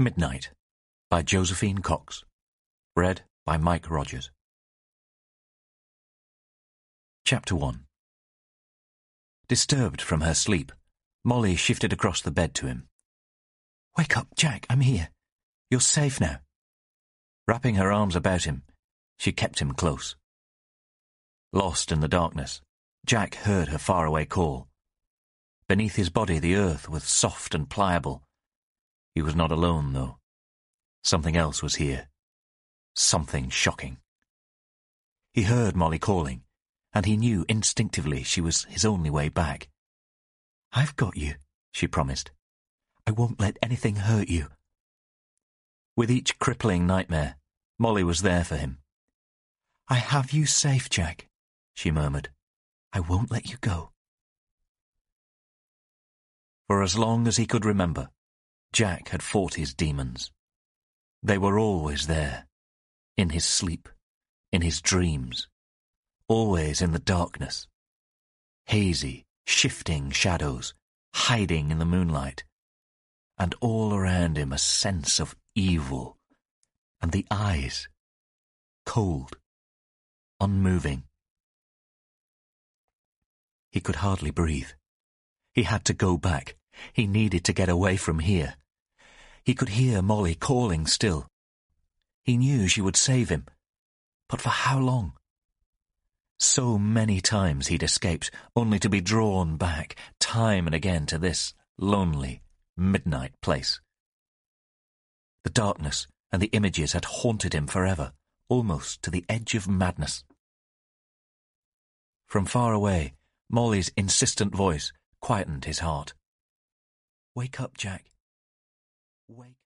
Midnight by Josephine Cox. Read by Mike Rogers. Chapter 1. Disturbed from her sleep, Molly shifted across the bed to him. "Wake up, Jack, I'm here. You're safe now." Wrapping her arms about him, she kept him close. Lost in the darkness, Jack heard her faraway call. Beneath his body the earth was soft and pliable. He was not alone, though. Something else was here. Something shocking. He heard Molly calling, and he knew instinctively she was his only way back. "I've got you," she promised. "I won't let anything hurt you." With each crippling nightmare, Molly was there for him. "I have you safe, Jack," she murmured. "I won't let you go." For as long as he could remember, Jack had fought his demons. They were always there, in his sleep, in his dreams, always in the darkness. Hazy, shifting shadows, hiding in the moonlight, and all around him a sense of evil, and the eyes, cold, unmoving. He could hardly breathe. He had to go back. He needed to get away from here. He could hear Molly calling still. He knew she would save him. But for how long? So many times he'd escaped, only to be drawn back, time and again, to this lonely, midnight place. The darkness and the images had haunted him forever, almost to the edge of madness. From far away, Molly's insistent voice quietened his heart. "Wake up, Jack. Wake